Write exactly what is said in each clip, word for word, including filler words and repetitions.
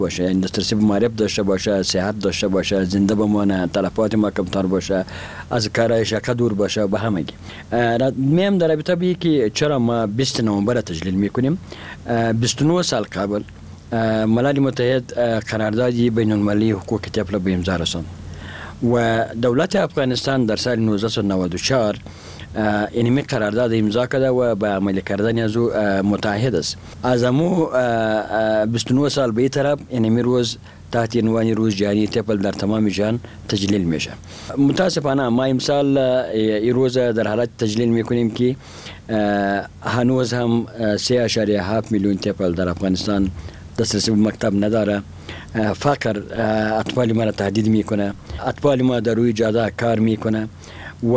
باشه، یعنی دسترسی به معرف داشته باشه، صحت داشته باشه، زنده بمانه، تلفات ما کمتر باشه، از کارهای شقه دور باشه به همگی. میم در رابطه به که چرا ما بیست نوامبر تجلیل میکنیم، بیست و نه سال قبل ملل متحد قراردادی بین المللی حقوق طفل به امضا رساند و دولت افغانستان در سال نوزده نود و چهار اینمی قرارداد امضا کرده و به عملی کردن از او متعهد است. از امو بیست و نه سال به طرف اینمی روز تحت عنوان روز جهانی طفل در تمام جهان تجلیل میشه. متاسفانه ما امسال این روز در حالت تجلیل میکنیم که هنوز هم سه اشاریه هفت میلیون طفل در افغانستان دسترسی به مکتب نداره. فقر اطفال ما را تهدید میکنه، اطفال ما در روی جاده کار میکنه و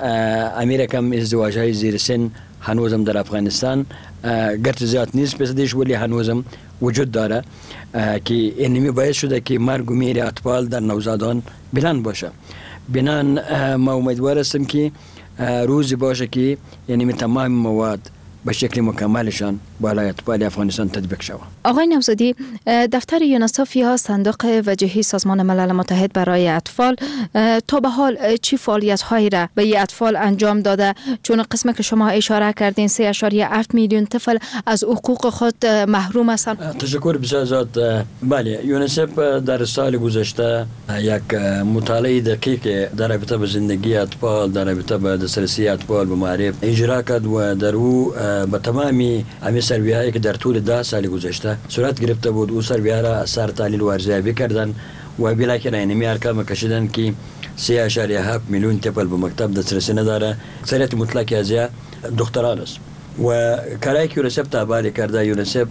امریکا هم ازدواج های زیر سن هنوزم در افغانستان گرچه زیاد نیست بسیدش ولی هنوزم وجود داره که اینمی باعث شده که مرگ و میر اطفال در نوزادان بلند باشه. بنان ما امیدوار هستم که روزی باشه که اینمی تمام مواد به شکل مکملشان بالای اطفال افغانستان تطبیق شود. آقای نوزادی، دفتر یونیسف یا صندوق وجهی سازمان ملل متحد برای اطفال تا به حال چی فعالیت هایی را به این اطفال انجام داده؟ چون قسمی که شما اشاره کردین سه اشاریه هفت میلیون طفل از حقوق خود محروم هستند. تشکر بسیار زیاد. بله، یونیسف در سال گذشته یک مطالعه دقیق در رابطه با زندگی اطفال، در رابطه با دسترسی اطفال به معرف اجرا کرد و در او به تمامی همه سرویه هایی که در طول ده سال گذشته صورت گرفته بود او سرویه را اثر تحلیل و ارزیابی کردن و بالاخره اینمی ارقام کشیدن که سه اشاریه هفت میلیون طفل به مکتب دسترسی نداره. اکثریت مطلق از دختران است و کاری که یونیسف تابع کرده، یونیسف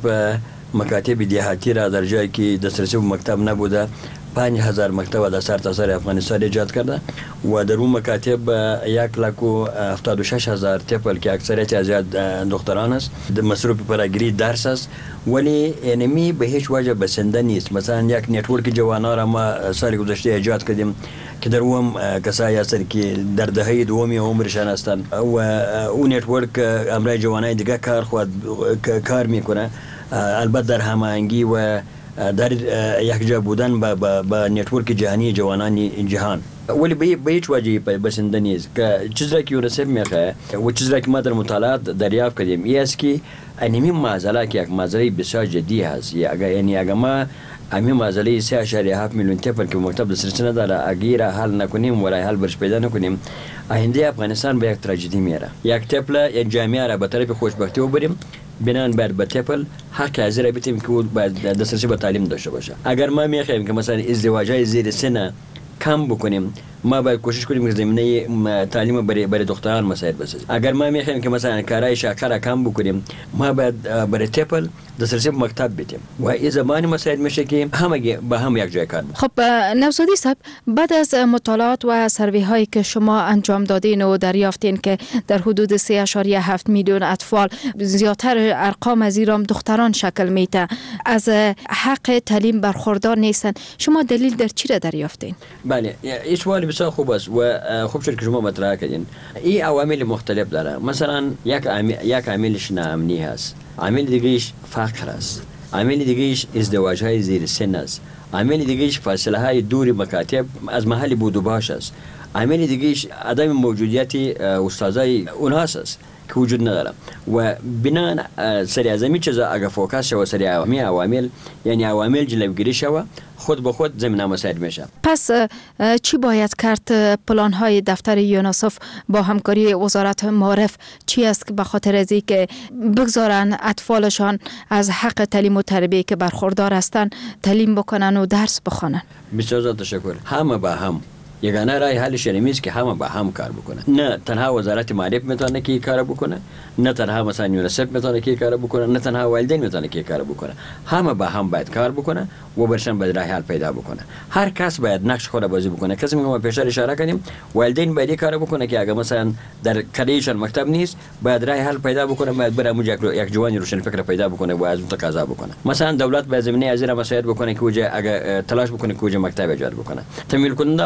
مکاتب دهاتی را در جایی که دسترسی به مکتب نبوده پنج هزار مکتب در سرتاسر افغانستان ایجاد کرده و در اون مکاتب یک لک و هفتاد و شش هزار طفل که اکثریت از دختران است مصروف فراگیری درس است ولی اینمی به هیچ وجه بسنده نیست. مثلا یک نتورک جوانان را ما سال گذشته ایجاد کردیم که در اون کسایی هستند که در دهه دومی عمرشان هستند و اون نتورک امرای جوانای دیگه کار خود کار میکنه، البته در هماهنگی و در یک جا بودن با, با, با نتورک جهانی جوانان جهان. ولی به به هیچ وجه بسنده نیست که چیزی که یونیسف میخواه و چیزی که ما در مطالعات دریافت کردیم این است که اینمی معضله که یک معضله بسیار جدی هست. یعنی اگر ما همین معضله سه اشاریه هفت میلیون طفل که مکتب دسترسی نداره اگر را حل نکنیم و راه حل برش پیدا نکنیم آینده افغانستان به یک تراژدی میره. یک طفل یک جامعه را به طرف خوشبختی ببریم بنان بر به طفل حق از را بیتیم که دسترسی به تعلیم داشته باشه. اگر ما میخوایم که مثلا ازدواج‌های زیر سن کم بکنیم ما باید کوشش کنیم که زمینه تعلیم برای برای دختران مسائل بسازیم. اگر ما میخوایم که مثلا کارهای شاقه را کم بکنیم ما باید برای طفل دسترسی به مکتب بدیم و این زمانی مسائل میشه که همه با هم یک جای کار میکنیم. خب نوزادی صاحب، بعد از مطالعات و سروی هایی که شما انجام دادین و دریافتین که در حدود سه اشاریه هفت میلیون اطفال زیادتر ارقام از ایران دختران شکل میده از حق تعلیم برخوردار نیستن، شما دلیل در چی را دریافتین؟ بله، این سوال بسیار خوب است و خوب شد که شما مطرح کردین. این عوامل مختلف داره. مثلا یک عامل یک عاملش ناامنی هست، عامل دیگه‌اش فقر است، عامل دیگه‌اش ازدواج های زیر سن است، عامل دیگه‌اش فاصله های دور مکاتب از محل بود و باش است، عامل دیگه‌اش عدم موجودیت استادای اوناس است که وجود نداره و بنان سری از همین چیزا اگه فوکس شود سری همین عوامل یعنی عوامل جلوگیری شود خود به خود زمینه مساعد میشه. پس چی باید کرد؟ پلان های دفتر یونیسف با همکاری وزارت معارف چی است که به خاطر از اینکه بگذارن اطفالشان از حق تعلیم و تربیه که برخوردار هستند تعلیم بکنن و درس بخونن؟ بسیار تشکر. همه با هم یگانه راه حلش اینه که همه با هم کار بکنه. نه تنها وزارت معارف میتونه که کار بکنه، نه تنها مثلا یونیسف میتونه که کار بکنه، نه تنها والدین میتونه که کار بکنه. همه با هم باید کار بکنه و برشن باید راه حل پیدا بکنه. هر کس باید نقش خود بازی بکنه. کسی میگم پیشتر اشاره کردیم والدین باید کار بکنه که اگه مثلا در قریهشان مکتب نیست باید راه حل پیدا بکنه، باید بره موجه یک جوانی روشن فکر پیدا بکنه و از اون تقاضا بکنه. مثلا دولت باید زمینه ازیر مساعد بکنه که وجه اگه تلاش بکنه که وجه مکتب ایجاد بکنه. تمویل کننده باید کوشش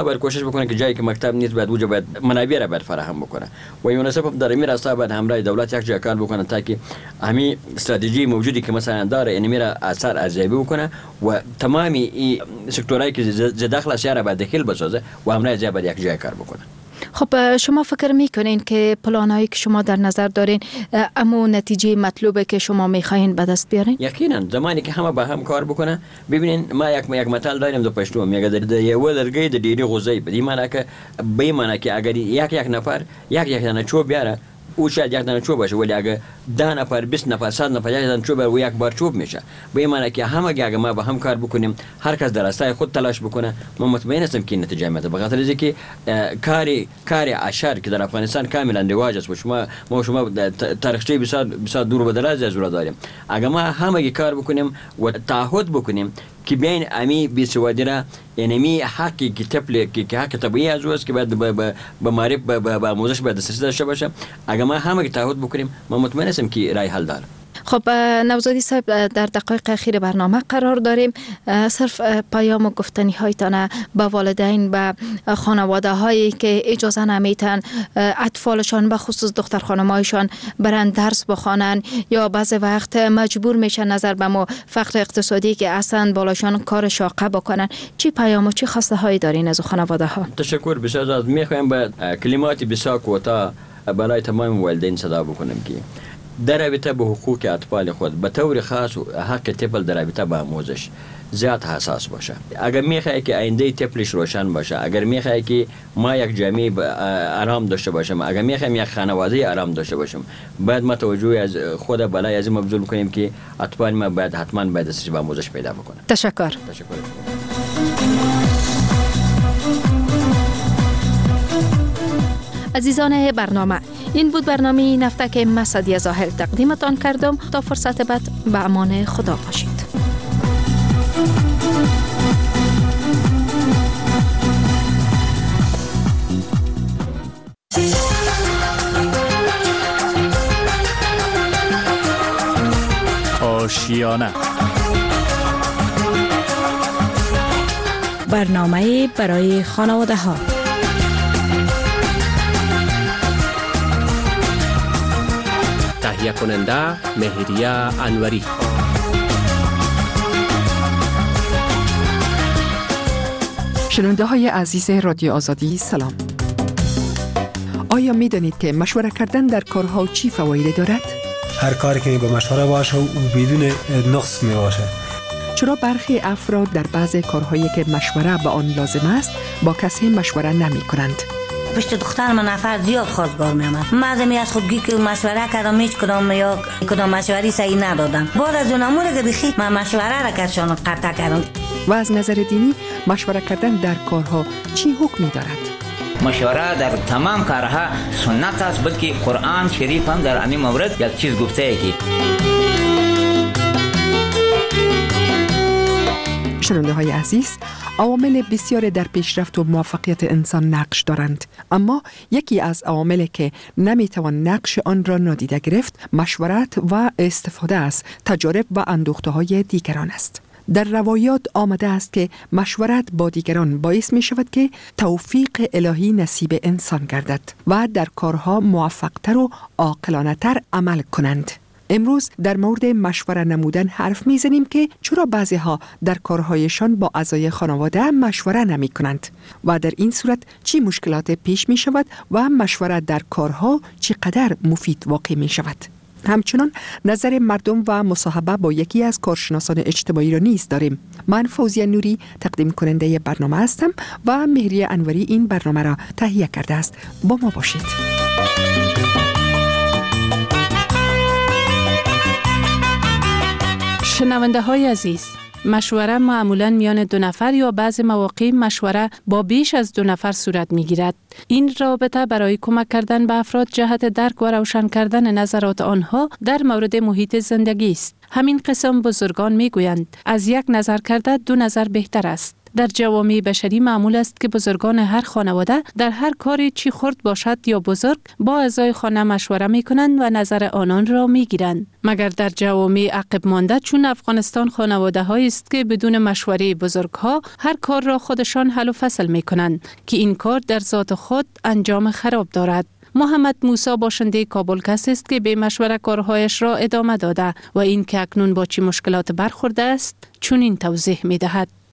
بکنه که جایی که مکتب نیست باید وجود باید منابع را باید فراهم بکنه و یونیسف در این راستا باید همراه دولت یک جای کار بکنه تا که همین استراتژی موجودی که مثلا داره این میره اثر ارزیابی بکنه و تمامی این سکتورایی که ز داخل اسیا باید دخیل بسازه و همراه جای باید یک جای کار بکنه. خب شما فکر میکنین که پلانایی که شما در نظر دارین امو نتیجه مطلوبه که شما میخواین به دست بیارین؟ یقینا زمانی که همه با هم کار بکنه. ببینین ما یک یک مثال داریم دو پشتو میگه در یو لرګي د ډیری غوزي په دې معنی که به این معنی که اگر یک یک نفر یک یک دانه چوب بیاره او شاید یک دانه چوب باشه ولی اگه ده نفر بیست نفر صد نفر یک دانه چوب و یک بار چوب میشه. به این معنی که همه اگه ما با هم کار بکنیم هر کس در راستای خود تلاش بکنه ما مطمئن هستم که نتیجه میاد. به خاطر اینکه کاری کاری عشر که در افغانستان کاملا رواج است و شما ما شما تاریخچه بسیار بسیار دور و دراز از اون داریم. اگه ما همه کار بکنیم و تعهد بکنیم که بین امی بیسوادی را اینمی حقی که تپلی که حق طبیعی از اوست که بعد به معرف به آموزش باید دسترسی داشته باشه. اگه ما همه تعهد بکنیم ما مطمئن هستم که رای حل داره. خب نوزادی صاحب در دقایق اخیر برنامه قرار داریم. صرف پیام و گفتنی هایتان به والدین به خانواده هایی که اجازه نمیتن اطفالشان به خصوص دختر خانمایشان برن درس بخوانن یا بعض وقت مجبور میشن نظر به ما فقر اقتصادی که اصلا بالاشان کار شاقه بکنن، چی پیام و چی خواسته هایی دارین از خانواده ها؟ تشکر بسیار از میخوایم به کلمات بسیار کوتاه برای تمام والدین صدا بکنم که در رابطه به حقوق اطفال خود به طور خاص حق طفل در رابطه با آموزش زیاد حساس باشه. اگر میخوای که آینده طفلش روشن باشه، اگر میخوای که ما یک جامعه آرام داشته باشیم، اگر میخوایم یک خانواده آرام داشته باشیم، باید ما توجه از خود بالای از این مبذول کنیم که اطفال ما باید حتما باید دسترسی به آموزش پیدا بکنه. تشکر. تشکر. عزیزان برنامه، این بود برنامه نفته که من سعدیه زاهل تقدیمتان کردم. تا فرصت بعد به امان خدا باشید. آشیانه برنامه برای خانواده ها. تهیه کننده مهریه انوری. شنونده های عزیز رادیو آزادی سلام. آیا می دانید که مشوره کردن در کارها چی فواید دارد؟ هر کاری که با مشوره باشه و بدون نقص می باشه. چرا برخی افراد در بعض کارهایی که مشوره به آن لازم است با کسی مشوره نمی کنند؟ پشت دختر من نفر زیاد خواستگار میامد. مردمی از خودگی که مشوره کردم هیچ کدام یا کدام مشوری صحیح ندادم. بعد از اون امور که بخی من مشوره را کشان قطع کردم. و از نظر دینی مشوره کردن در کارها چی حکمی دارد؟ مشوره در تمام کارها سنت است، بلکه قرآن شریف هم در همین مورد یک چیز گفته ای که شنونده های عزیز، عوامل بسیار در پیشرفت و موفقیت انسان نقش دارند، اما یکی از عواملی که نمیتوان نقش آن را نادیده گرفت مشورت و استفاده از تجارب و اندوخته های دیگران است. در روایات آمده است که مشورت با دیگران باعث می شود که توفیق الهی نصیب انسان گردد و در کارها موفقتر و عاقلانه تر عمل کنند. امروز در مورد مشوره نمودن حرف میزنیم که چرا بعضی ها در کارهایشان با اعضای خانواده مشوره نمی کنند و در این صورت چی مشکلات پیش می شود و مشوره در کارها چقدر مفید واقع می شود. همچنان نظر مردم و مصاحبه با یکی از کارشناسان اجتماعی را نیز داریم. من فوزیه نوری تقدیم کننده برنامه هستم و مهریه انوری این برنامه را تهیه کرده است. با ما باشید. شنونده های عزیز، مشوره معمولاً میان دو نفر یا بعض مواقع مشوره با بیش از دو نفر صورت می گیرد. این رابطه برای کمک کردن به افراد جهت درک و روشن کردن نظرات آنها در مورد محیط زندگی است. همین قسم بزرگان می گویند از یک نظر کرده دو نظر بهتر است. در جوامع بشری معمول است که بزرگان هر خانواده در هر کاری چی خرد باشد یا بزرگ با اعضای خانه مشوره می کنند و نظر آنان را می گیرند. مگر در جوامع عقب مانده چون افغانستان خانواده هایی است که بدون مشوره بزرگ ها هر کار را خودشان حل و فصل می کنند که این کار در ذات خود انجام خراب دارد. محمد موسی باشنده کابل کسی است که به مشوره کارهایش را ادامه داده و این که اکنون با چی مشکلات برخورده است چون این توضیح می دهد.